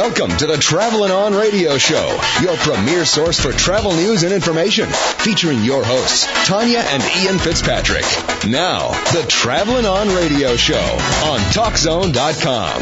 Welcome to the Travelin' On Radio Show, your premier source for travel news and information, featuring your hosts, Tanya and Ian Fitzpatrick. Now, the Travelin' On Radio Show on TalkZone.com.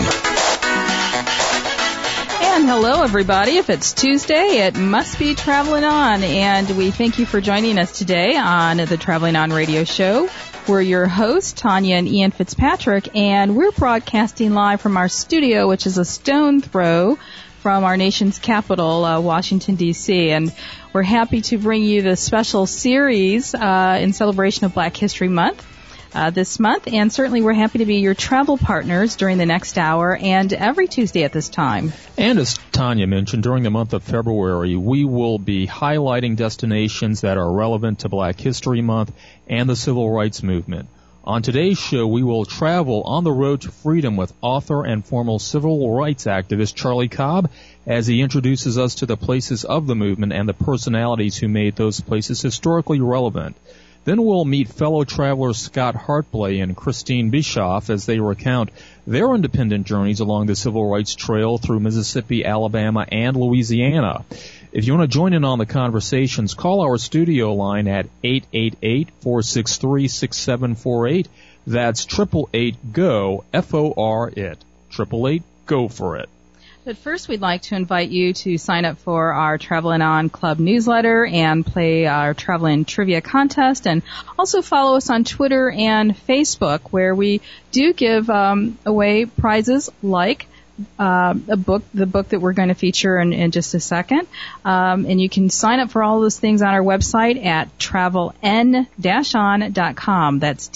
And hello, everybody. If it's Tuesday, it must be Travelin' On, and we thank you for joining us today on the Travelin' On Radio Show. We're your hosts, Tanya and Ian Fitzpatrick, and we're broadcasting live from our studio, which is a stone throw from our nation's capital, Washington, D.C., and we're happy to bring you this special series in celebration of Black History Month this month, and certainly we're happy to be your travel partners during the next hour and every Tuesday at this time. And as Tanya mentioned, during the month of February, we will be highlighting destinations that are relevant to Black History Month and the Civil Rights Movement. On today's show, we will travel on the road to freedom with author and former civil rights activist Charlie Cobb as he introduces us to the places of the movement and the personalities who made those places historically relevant. Then we'll meet fellow travelers Scott Hartblay and Christine Bischoff as they recount their independent journeys along the Civil Rights Trail through Mississippi, Alabama, and Louisiana. If you want to join in on the conversations, call our studio line at 888-463-6748. That's 888-GO, F-O-R-IT. 888-GO for it. But first, we'd like to invite you to sign up for our Travelin' On Club newsletter and play our Travelin' Trivia contest, and also follow us on Twitter and Facebook, where we do give away prizes like the book that we're going to feature in just a second. And you can sign up for all those things on our website at traveln-on.com. That's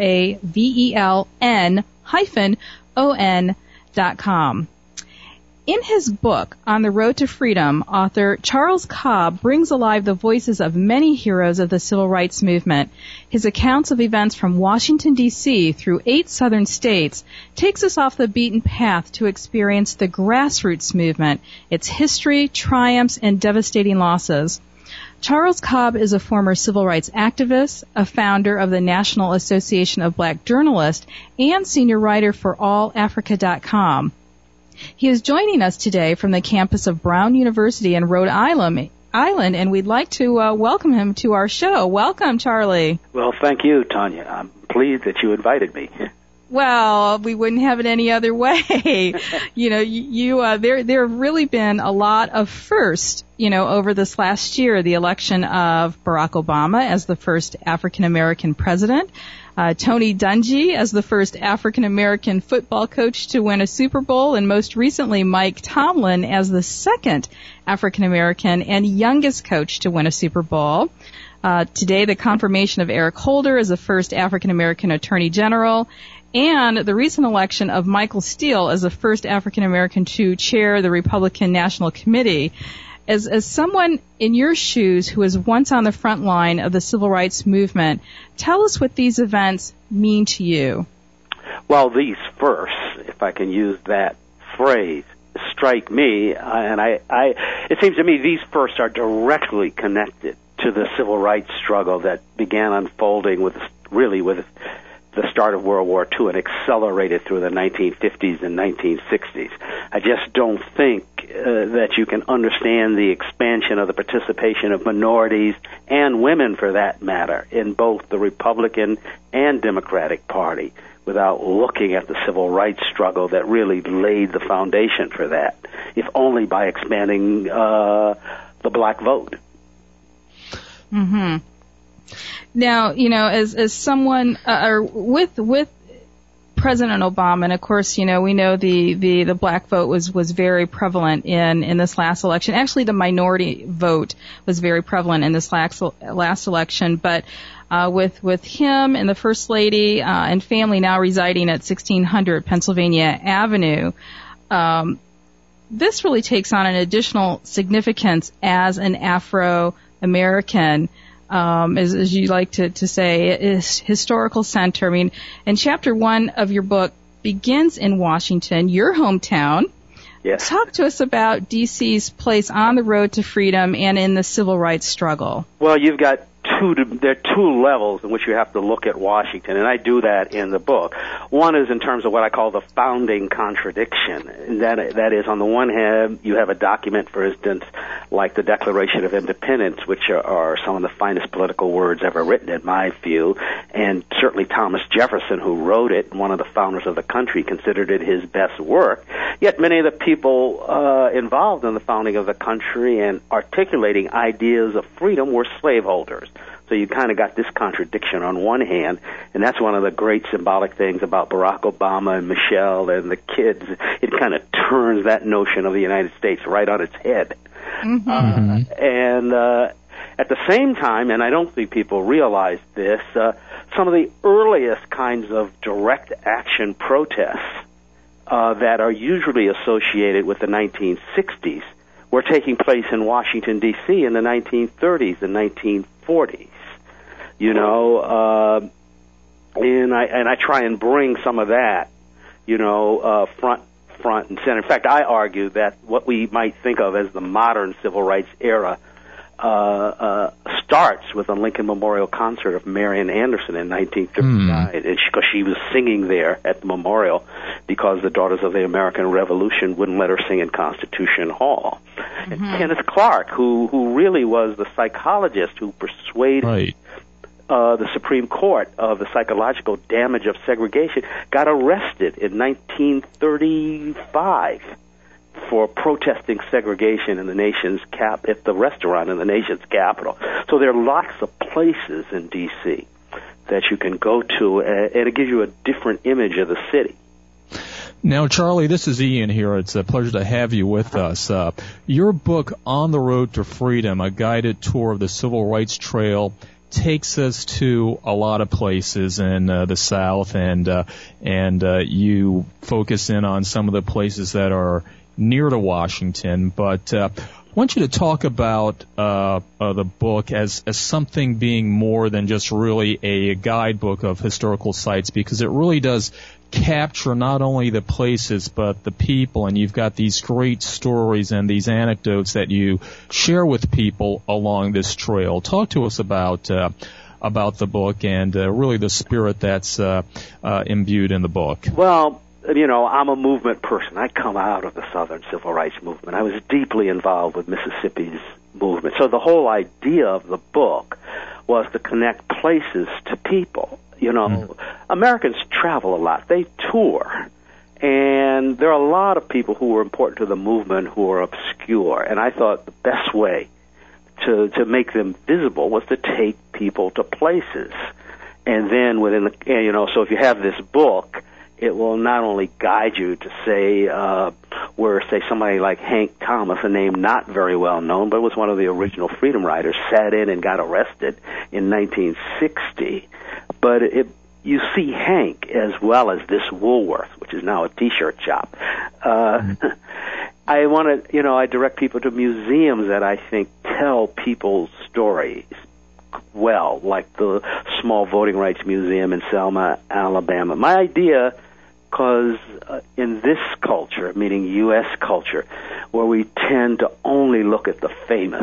TRAVELN-ON.com. In his book, On the Road to Freedom, author Charles Cobb brings alive the voices of many heroes of the civil rights movement. His accounts of events from Washington, D.C. through 8 southern states takes us off the beaten path to experience the grassroots movement, its history, triumphs, and devastating losses. Charles Cobb is a former civil rights activist, a founder of the National Association of Black Journalists, and senior writer for AllAfrica.com. He is joining us today from the campus of Brown University in Rhode Island, and we'd like to welcome him to our show. Welcome, Charlie. Well, thank you, Tanya. I'm pleased that you invited me. Well, we wouldn't have it any other way. There have really been a lot of firsts, over this last year. The election of Barack Obama as the first African-American president, Tony Dungy as the first African-American football coach to win a Super Bowl, and most recently Mike Tomlin as the second African-American and youngest coach to win a Super Bowl. Today, the confirmation of Eric Holder as the first African-American Attorney General, and the recent election of Michael Steele as the first African-American to chair the Republican National Committee. As someone in your shoes who was once on the front line of the civil rights movement, tell us what these events mean to you. Well, these firsts, if I can use that phrase, strike me, and it seems to me these firsts are directly connected to the civil rights struggle that began unfolding with the start of World War II and accelerated through the 1950s and 1960s. I just don't think that you can understand the expansion of the participation of minorities and women, for that matter, in both the Republican and Democratic Party without looking at the civil rights struggle that really laid the foundation for that, if only by expanding the black vote. Mm-hmm. Now, as someone, with President Obama, and of course, we know the black vote was very prevalent in this last election. Actually, the minority vote was very prevalent in this last election, but with him and the First Lady and family now residing at 1600 Pennsylvania Avenue, this really takes on an additional significance as an Afro-American. As you like to say, is historical center. I mean, and chapter 1 of your book begins in Washington, your hometown. Yes. Talk to us about D.C.'s place on the road to freedom and in the civil rights struggle. Well, you've got there are two levels in which you have to look at Washington, and I do that in the book. One is in terms of what I call the founding contradiction. And that is, on the one hand, you have a document, for instance, like the Declaration of Independence, which are some of the finest political words ever written, in my view, and certainly Thomas Jefferson, who wrote it, one of the founders of the country, considered it his best work. Yet many of the people involved in the founding of the country and articulating ideas of freedom were slaveholders. So you kind of got this contradiction on one hand, and that's one of the great symbolic things about Barack Obama and Michelle and the kids. It kind of turns that notion of the United States right on its head. Mm-hmm. And at the same time, and I don't think people realize this, some of the earliest kinds of direct action protests that are usually associated with the 1960s were taking place in Washington, D.C. in the 1930s and 1940s. You know, and I try and bring some of that, you know, front and center. In fact, I argue that what we might think of as the modern civil rights era starts with a Lincoln Memorial concert of Marian Anderson in 1939, because she was singing there at the memorial because the Daughters of the American Revolution wouldn't let her sing in Constitution Hall. Mm-hmm. And Kenneth Clark, who really was the psychologist who persuaded the Supreme Court of the psychological damage of segregation, got arrested in 1935 for protesting segregation in the nation's at the restaurant in the nation's capital. So there are lots of places in D.C. that you can go to, and it gives you a different image of the city. Now, Charlie, this is Ian here. It's a pleasure to have you with us. Your book, On the Road to Freedom, a guided tour of the Civil Rights Trail, takes us to a lot of places in the South, and you focus in on some of the places that are near to Washington. But I want you to talk about the book as something being more than just really a guidebook of historical sites, because it really does capture not only the places but the people, and you've got these great stories and these anecdotes that you share with people along this trail. Talk to us about the book and really the spirit that's imbued in the book. Well, you know, I'm a movement person. I come out of the Southern Civil Rights Movement. I was deeply involved with Mississippi's movement. So the whole idea of the book was to connect places to people. You know, Americans travel a lot. They tour. And there are a lot of people who were important to the movement who are obscure. And I thought the best way to make them visible was to take people to places. And then within the, you know, so if you have this book, it will not only guide you to say where, say, somebody like Hank Thomas, a name not very well known, but was one of the original Freedom Riders, sat in and got arrested in 1960. But you see Hank as well as this Woolworth, which is now a T-shirt shop. I want to, you know, I direct people to museums that I think tell people's stories well, like the Small Voting Rights Museum in Selma, Alabama. My idea, because in this culture, meaning U.S. culture, where we tend to only look at the famous,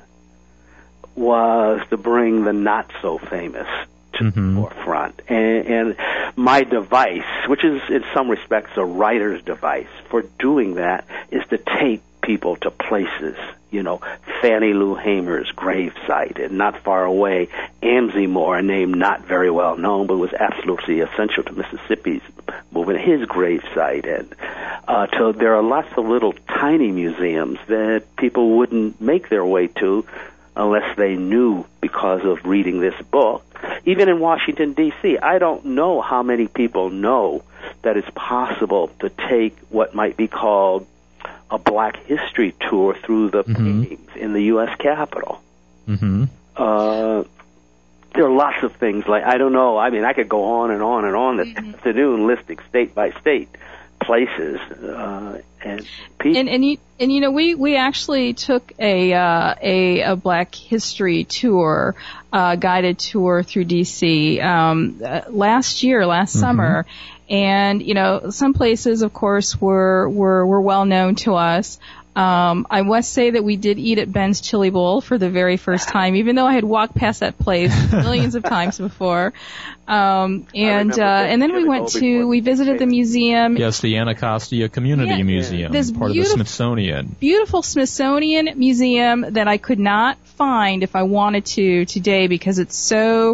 was to bring the not-so-famous to the forefront. And my device, which is in some respects a writer's device for doing that, is to take people to places. You know, Fannie Lou Hamer's gravesite, and not far away, Amzie Moore, a name not very well known, but was absolutely essential to Mississippi's movement, his gravesite. And so there are lots of little tiny museums that people wouldn't make their way to unless they knew because of reading this book. Even in Washington, D.C., I don't know how many people know that it's possible to take what might be called a Black History tour through the paintings in the U.S. Capitol. There are lots of things like, I don't know, I mean, I could go on and on and on this afternoon listing state by state places and people. And you know, we actually took a Black History tour, guided tour through D.C. last summer. And, you know, some places, of course, were well known to us. I must say that we did eat at Ben's Chili Bowl for the very first time, even though I had walked past that place millions of times before. And then we visited the museum. Yes, the Anacostia Community Museum, part of the Smithsonian. Beautiful Smithsonian Museum that I could not find if I wanted to today because it's so,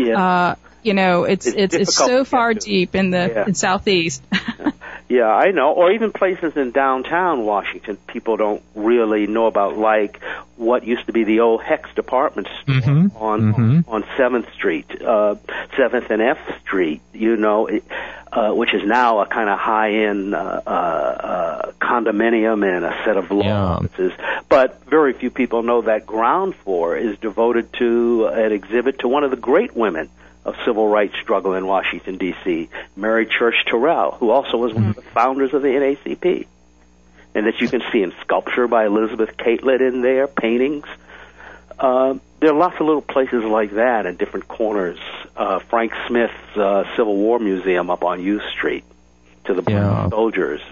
it's so far deep in Southeast. Yeah, I know. Or even places in downtown Washington people don't really know about, like what used to be the old Hecht's department store on 7th Street, 7th and F Street, which is now a kind of high-end condominium and a set of law offices. But very few people know that ground floor is devoted to an exhibit to one of the great women of civil rights struggle in Washington, D.C., Mary Church Terrell, who also was one of the founders of the NAACP, and that you can see in sculpture by Elizabeth Catlett in there, paintings. There are lots of little places like that in different corners. Frank Smith's Civil War Museum up on U Street to the Black soldiers.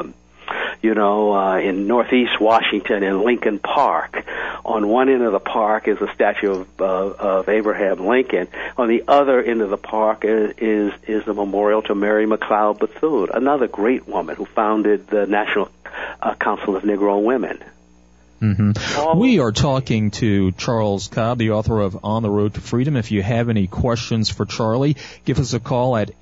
In Northeast Washington in Lincoln Park. On one end of the park is a statue of Abraham Lincoln. On the other end of the park is a memorial to Mary McLeod Bethune, another great woman who founded the National Council of Negro Women. Mm-hmm. We are talking to Charles Cobb, the author of On the Road to Freedom. If you have any questions for Charlie, give us a call at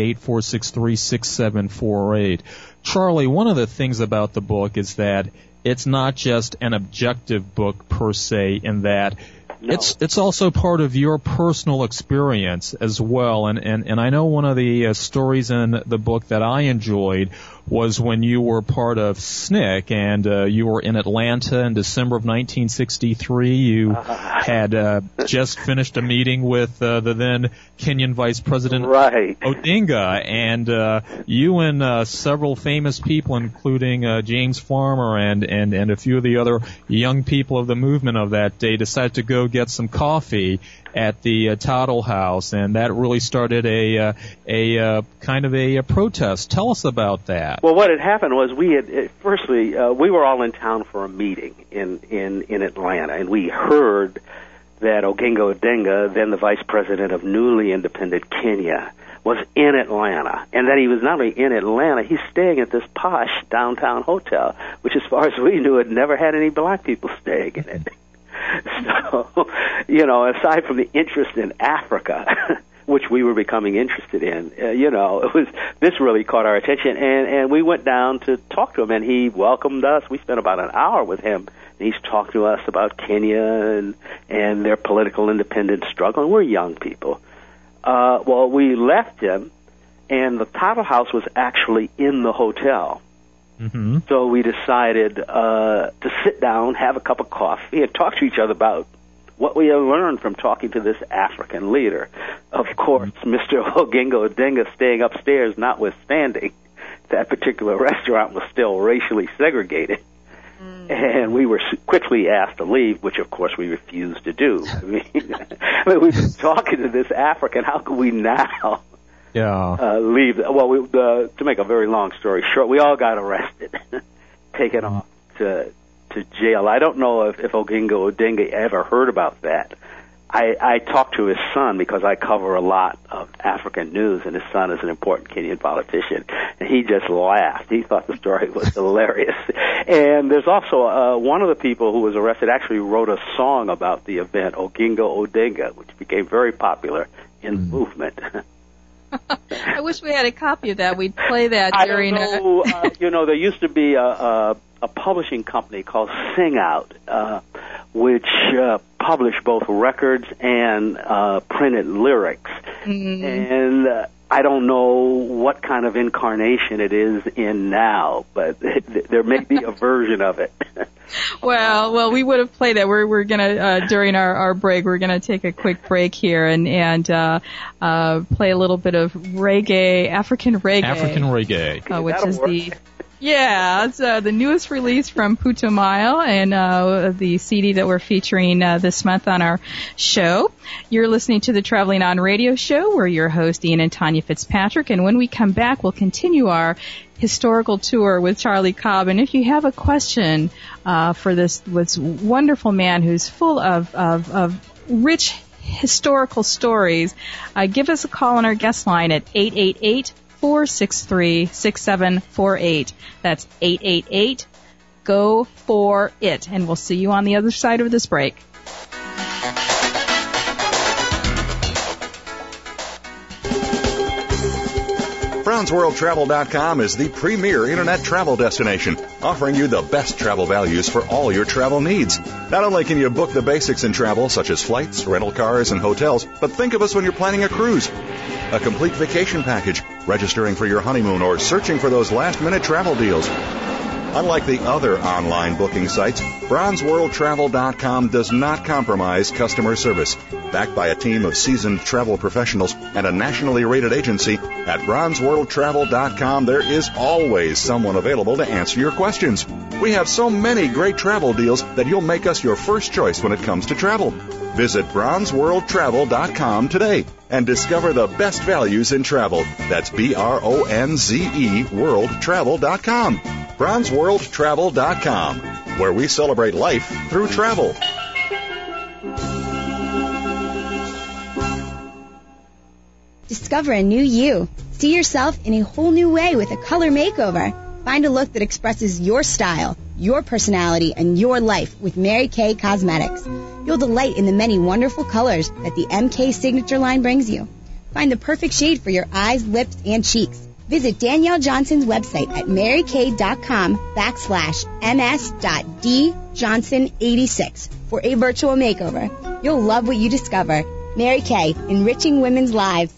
888-463-6748. Charlie, one of the things about the book is that it's not just an objective book per se, in that it's also part of your personal experience as well. And I know one of the stories in the book that I enjoyed was when you were part of SNCC and you were in Atlanta in December of 1963. You had just finished a meeting with the then Kenyan Vice President Odinga, and you and several famous people, including James Farmer and a few of the other young people of the movement of that day, decided to go get some coffee at the Tuttle House, and that really started a kind of a protest. Tell us about that. Well, what had happened was we were all in town for a meeting in Atlanta, and we heard that Oginga Odinga, then the vice president of newly independent Kenya, was in Atlanta, and that he was not only in Atlanta, he's staying at this posh downtown hotel, which, as far as we knew, had never had any black people staying in it. So, aside from the interest in Africa, which we were becoming interested in, this really caught our attention, and we went down to talk to him, and he welcomed us. We spent about an hour with him, and he's talked to us about Kenya and their political independence struggle, and we're young people. We left him, and the Tuttle House was actually in the hotel. Mm-hmm. So we decided to sit down, have a cup of coffee, and talk to each other about what we had learned from talking to this African leader. Of course, Mr. Oginga Odinga staying upstairs notwithstanding, that particular restaurant was still racially segregated. And we were quickly asked to leave, which, of course, we refused to do. I mean, we've been talking to this African. How could we now leave? Well, to make a very long story short, we all got arrested, taken off to jail. I don't know if Oginga Odinga ever heard about that. I talked to his son because I cover a lot of African news, and his son is an important Kenyan politician, and he just laughed. He thought the story was hilarious. And there's also one of the people who was arrested actually wrote a song about the event, Oginga Odinga, which became very popular in the movement. I wish we had a copy of that. We'd play that during. I don't know. There used to be a publishing company called Sing Out, which published both records and printed lyrics. Mm-hmm. And I don't know what kind of incarnation it is in now, but there may be a version of it. Well, we would have played it. We're gonna during our break, we're gonna take a quick break here and play a little bit of reggae, African reggae, which is Yeah, it's the newest release from Putumayo and the CD that we're featuring this month on our show. You're listening to the Traveling On Radio Show. We're your hosts, Ian and Tanya Fitzpatrick, and when we come back, we'll continue our historical tour with Charlie Cobb. And if you have a question for this wonderful man who's full of rich historical stories, give us a call on our guest line at 888-463-6748. That's 888-GO-FOR-IT. And we'll see you on the other side of this break. BrownsWorldTravel.com is the premier internet travel destination, offering you the best travel values for all your travel needs. Not only can you book the basics in travel, such as flights, rental cars, and hotels, but think of us when you're planning a cruise, a complete vacation package, registering for your honeymoon, or searching for those last-minute travel deals. Unlike the other online booking sites, BrownsWorldTravel.com does not compromise customer service. Backed by a team of seasoned travel professionals and a nationally rated agency, at BrownsWorldTravel.com there is always someone available to answer your questions. We have so many great travel deals that you'll make us your first choice when it comes to travel. Visit BrownsWorldTravel.com today and discover the best values in travel. That's BRONZE Worldtravel.com. BrownsWorldTravel.com, where we celebrate life through travel. Discover a new you. See yourself in a whole new way with a color makeover. Find a look that expresses your style, your personality, and your life with Mary Kay Cosmetics. You'll delight in the many wonderful colors that the MK Signature line brings you. Find the perfect shade for your eyes, lips, and cheeks. Visit Danielle Johnson's website at marykay.com/ms.djohnson86 for a virtual makeover. You'll love what you discover. Mary Kay, enriching women's lives.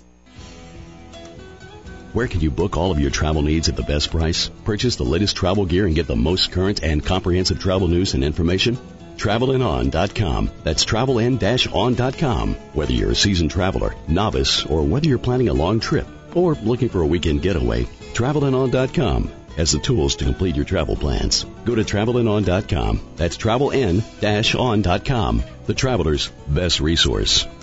Where can you book all of your travel needs at the best price? Purchase the latest travel gear and get the most current and comprehensive travel news and information? TravelinOn.com. That's travelin-on.com. Whether you're a seasoned traveler, novice, or whether you're planning a long trip or looking for a weekend getaway, TravelInOn.com has the tools to complete your travel plans. Go to TravelInOn.com. That's TravelIn-on.com. The traveler's best resource.